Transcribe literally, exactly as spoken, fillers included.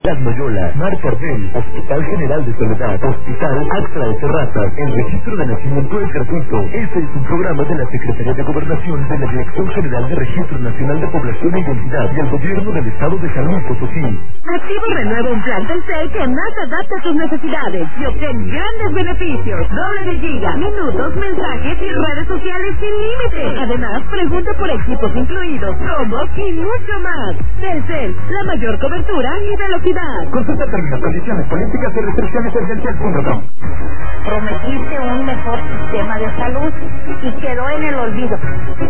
Las Loyola, Mar Carmel, Hospital General de Soledad, Hospital Axtra de Terrazas. El registro de nacimiento es gratuito. Este es un programa de la Secretaría de Gobernación, de la Dirección General de Registro Nacional de Población e Identidad y el Gobierno del Estado de San Luis Potosí. Activo renueva un plan Telcel que más adapta a tus necesidades y obtén grandes beneficios. Doble de giga, minutos, mensajes y redes sociales sin límite. Además, pregunta por equipos incluidos, combos y mucho más. Telcel, la mayor cobertura y velocidad. Consulta términos, condiciones, políticas y restricciones en telcel punto com. Prometiste un mejor sistema de salud y quedó en el olvido.